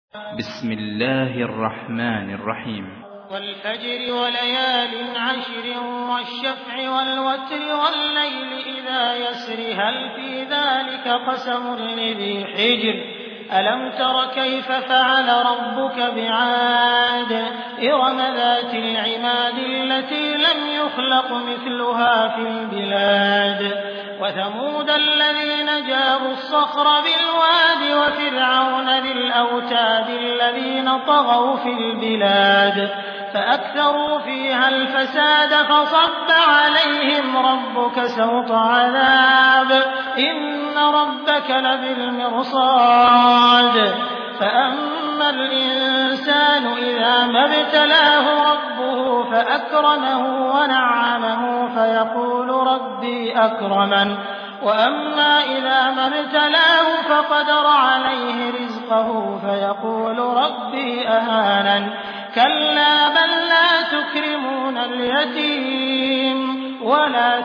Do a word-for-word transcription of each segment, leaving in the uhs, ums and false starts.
بسم الله الرحمن الرحيم والفجر وليال عشر والشفع والوتر والليل إذا يسر هل في ذلك قسم لذي حجر ألم تر كيف فعل ربك بعاد إرم ذات العماد التي لم يخلق مثلها في البلاد وثمود الذين جابوا الصخر بالواد وفرعون ذي الأوتاد الذين طغوا في البلاد فأكثروا فيها الفساد فصب عليهم ربك سوط عذاب إن ربك لبالمرصاد فأما الإنسان إذا ما ابتلاه ربه فأكرمه ونعمه فيقول ربي أكرمن وأما إذا ما ابتلاه فقدر عليه رزقه فيقول ربي أهانن كلا بل لا تكرمون اليتيم ولا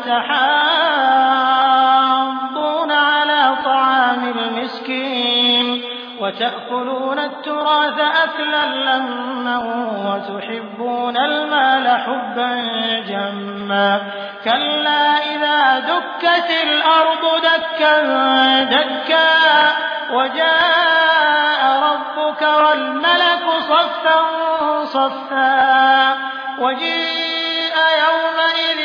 تحاضون على طعام المسكين وتأكلون التراث أكلا لما وتحبون المال حبا جما كلا إذا دكت الأرض دكا دكا وجاء ربك والملك صفا صفا وجيء يومئذ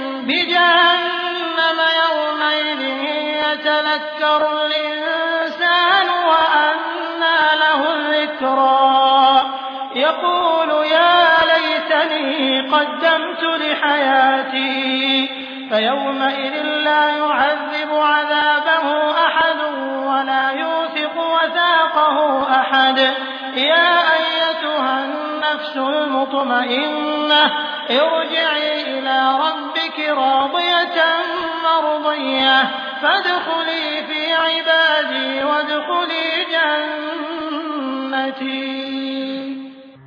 بجهنم يومئذ يتذكر الإنسان وأنى له الذكرى يقول يا ليتني قدمت لحياتي فيومئذ لا يعذب عذابه أحد ولا يوثق وثاقه أحد يا أيتها النفس المطمئنة ارجعي إلى ربك راضية مرضية فادخلي في عبادي وادخلي جنتي